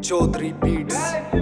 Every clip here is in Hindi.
चौधरी बीट्स।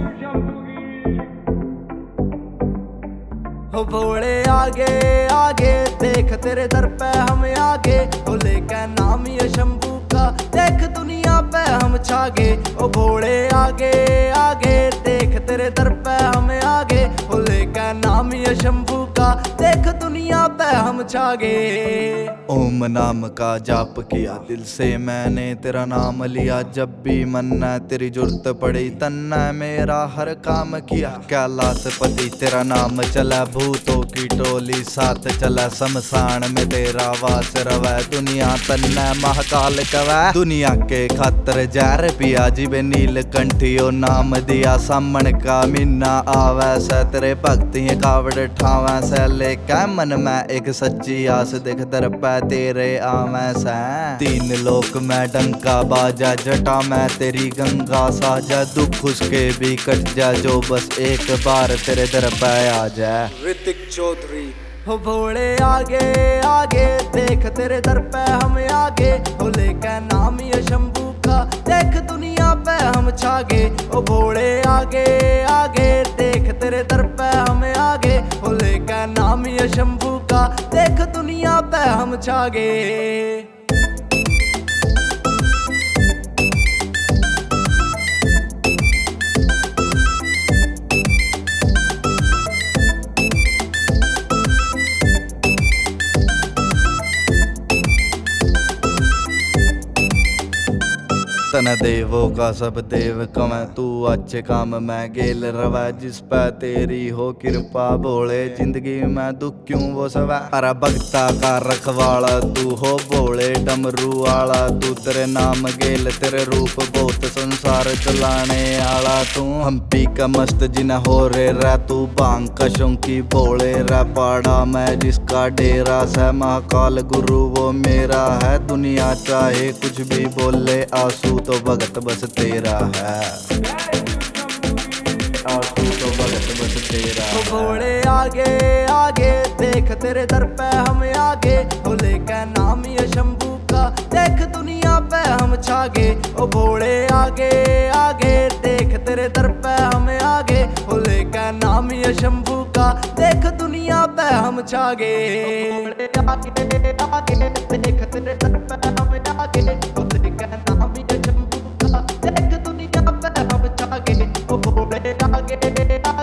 हो भोले आगे आगे देख तेरे दर पे हम आगे, हो लेकर नाम ये शंभू का देख दुनिया पे हम छागे। ओ भोले आगे आगे देख तेरे दर पे हम आगे, हो लेकर नाम ये शंभू का देख दुनिया पे हम छागे। ओम नाम का जाप किया दिल से मैंने तेरा नाम लिया, जब भी मन तेरी जरूरत पड़ी तन्ना मेरा हर काम किया। कैलाश पति तेरा नाम चला, भूतों की टोली साथ चला, शमशान में तेरा वास रवै, दुनिया तन्ना महाकाल कवै। दुनिया के खातर जहर पिया जीवे नीलकंठियो नाम दिया, सामन का मीना आवै से तेरे भक्ति कावड़ ठावै से, लेकै मन में एक सच्ची आस देख दर पै तेरे आवै से। तीन लोक में डंका बाजा, जटा में तेरी गंगा साजा, दुख उसके भी कट जा जो बस एक बार तेरे दर पे आ जाए। ऋतिक चौधरी। हो भोले आगे आगे देख तेरे दर पे हम आगे, हो लेकर नाम ये शंभू का देख दुनिया पे हम छागे। ओ भोले आगे आगे देख तेरे दर पे हम आगे, हो लेकर नाम ये शंभू का देख दुनिया पे हम छागे। तन देवों का सब देव कम, तू अच्छे काम में गेल रवा, जिस पे तेरी हो कृपा बोले जिंदगी में दुख क्यों वो सवा। अरे भक्ता का रखवाला तू हो बोले डमरू वाला, तू तेरे नाम गेल तेरे रूप बहुत संसार चलाने आला। तू हम्पी का मस्त जिना हो रे रा, तू बांग का शौकी बोले रा, पाड़ा में जिसका डेरा से महाकाल गुरु वो मेरा है। दुनिया चाहे कुछ भी बोले आंसू तो भगत बस तेरा है, आंसू तो भगत बस तेरा है। ओ भोले आगे आगे देख तेरे दर पे हम आगे, हो लेकर नाम ये शंभू का देख दुनिया पे हम छागे। ओ भोले आगे आगे देख तेरे दर पे हम आगे, हो लेकर नाम ये शंभू का देख दुनिया पे हम छागे। भोले आगे आगे देख तेरे दर पे हम आगे, हो लेकर नाम ये शंभू का देख दुनिया पे हम छागे। ओ भोले आगे